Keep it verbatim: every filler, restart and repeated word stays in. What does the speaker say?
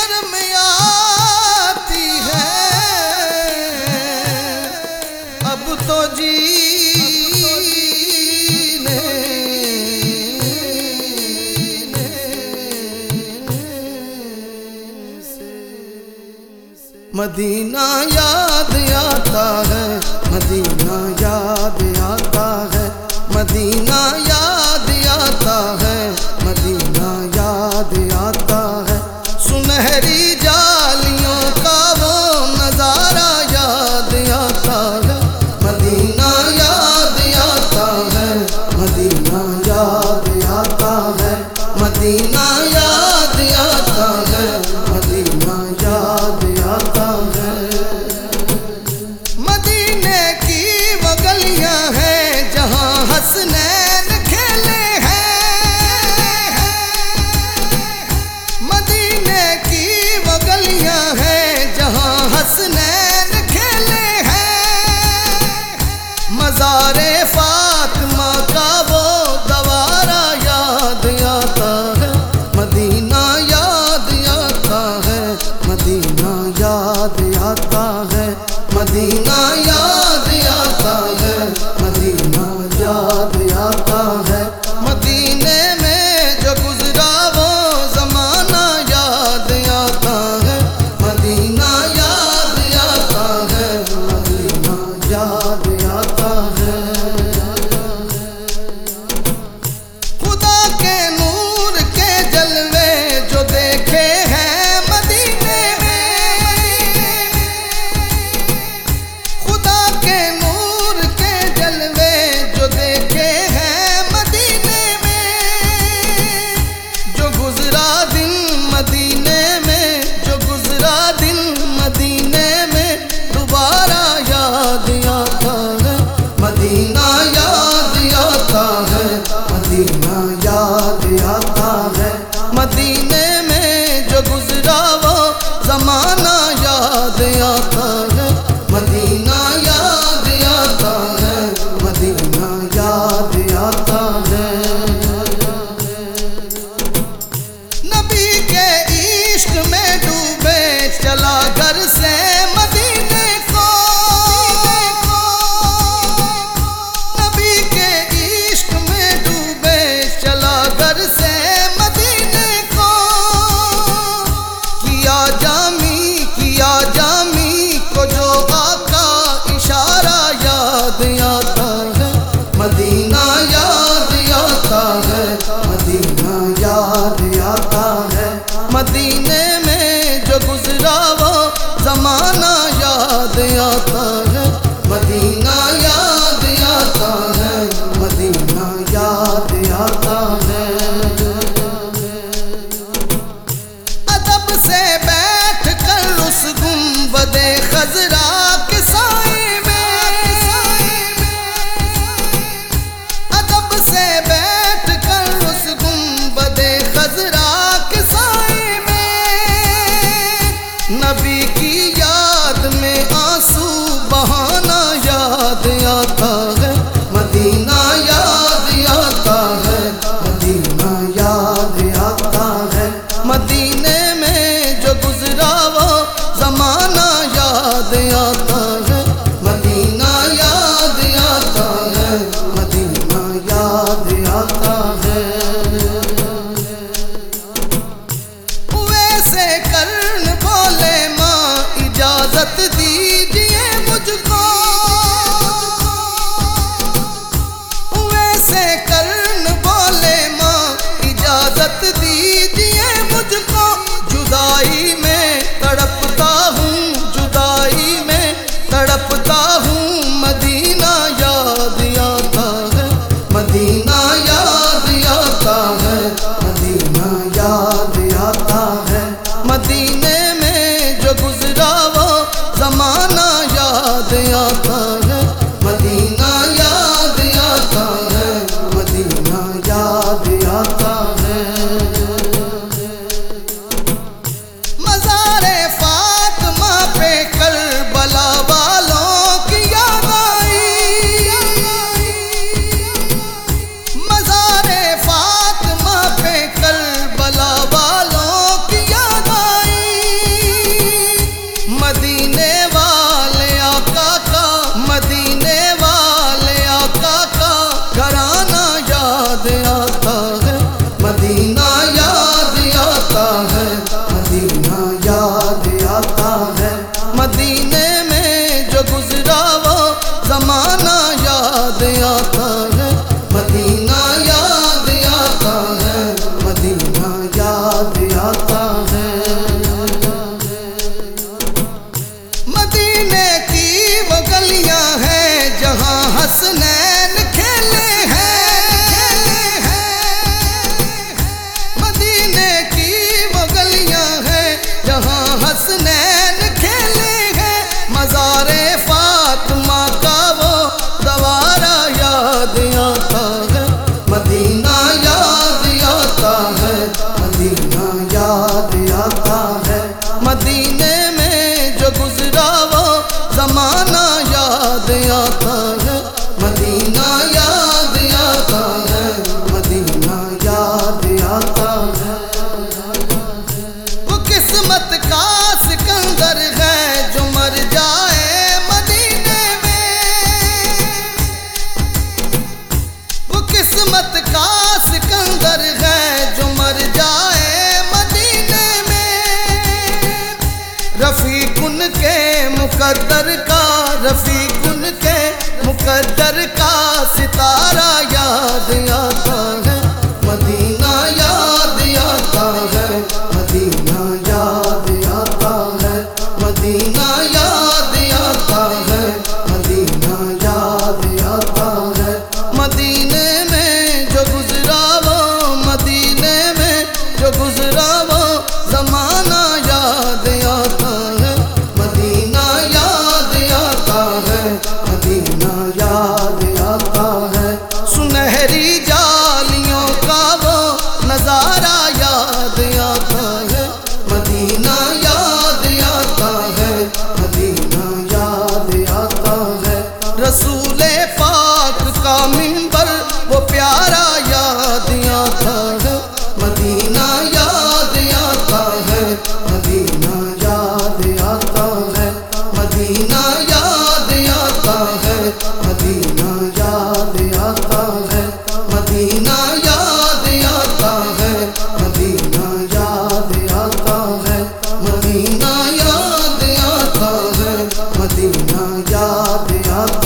शर्म आती है अब तो जीने मदीना याद आता है, मदीना याद आता है, मदीना याद आता है, मदीना याद आता है। सुनहरी जालियों का वो नजारा याद आता है, मदीना याद आता है, मदीना याद आता है, मदीना याद आता है, मदीना याद आता है। मदीने की वो गलियां हैं जहां हसनैन खेले हैं, मदीने की वो गलियां हैं जहां हसनैन खेले हैं। मज़ारे फातिमा का वो दवारा याद आता है, मदीना याद आता है, मदीना याद आता है, मदीना याद आता है, मदीना याद आता है। मदीने में जो गुजरा वो ज़माना याद आता है, मदीना याद आता है, मदीना याद आता है। खुदा के नूर के जलवे जो देखे हैं मदीने में, खुदा के नूर के जलवे जो देखे हैं मदीने में। जो गुजरा दिन मदीने में, जो गुजरा दिन मदीने में दोबारा याद आता है, मदीना याद आता है, मदीना याद आता है। मदीने में जो गुजरा वो ज़माना याद आता है, मदीना याद आता है, मदीना याद आता है। नबी के इश्क में डूबे चला घर से मदीने को, नबी के इश्क में डूबे चला घर से मदीने को। किया जामी किया जामी को जो आका इशारा याद आता है, मदीना याद आता है, मदीना याद आता है। मदीने में जो गुजरा वो ज़माना याद आता है, मदीना याद आता है, मदीना याद आता है। अदब से बैठ कर उस गुंबदे खजरा के साए में, अदब से बैठ कर उस गुंबदे खजरा के साए में। नबी की याद में आंसू बहाना याद आता है, मदीना याद आता है, मदीना याद आता है। मदीने में जो गुजरा वो ज़माना याद आता है, मदीना याद आता है, मदीना याद आता है। वैसे कर्ण बोले माँ इजाजत दीजिए मुझको, वैसे कर्ण बोले माँ इजाजत दीजिए मुझको। जुदाई में तड़पता हूँ, जुदाई में तड़पता हूँ, मदीना याद आता है, मदीना याद आता है, मदीना याद आता है। मदीने में जो गुजरा वो ज़माना याद आता है, मदीना याद आता है, मदीना याद आता है। मज़ारे फातिमा पे करबला वालों की याद आई, मज़ारे फातिमा पे करबला वालों की याद आई। जहाँ हसनैन खेले हैं, मज़ारे फातिमा का वो दवारा याद आता है, मदीना याद आता है, मदीना याद आता है। मदीने में जो गुजरा वो ज़माना याद आता है, मदीना याद आता है, मदीना याद आता है। वो किस्मत का सिकंदर है जो मर जाए मदीने में, वो किस्मत का सिकंदर है जो मर जाए मदीने में। रफ़ीक उनके मुकद्दर का, रफ़ीक उनके मुकद्दर का सितारा याद आता है, मदीना याद आता है, मदीना याद आता है, मदीना याद आता है, मदीना याद आता है। मदीने में जो गुजरा वो, मदीने में जो गुजरा वो ज़माना याद आता है, मदीना याद आता है, मदीना याद आता है। सुनहरी जालियों का वो नज़ारा याद आता है, मदीना याद आता है, मदीना याद आता है। रसूले पाक का मिंबर वो प्यारा याद आता है, मदीना याद आता है, मदीना याद आता है, मदीना याद आता है, मदीना याद आता है, मदीना याद आता है, मदीना याद आता है, मदीना याद आता है, मदीना याद आता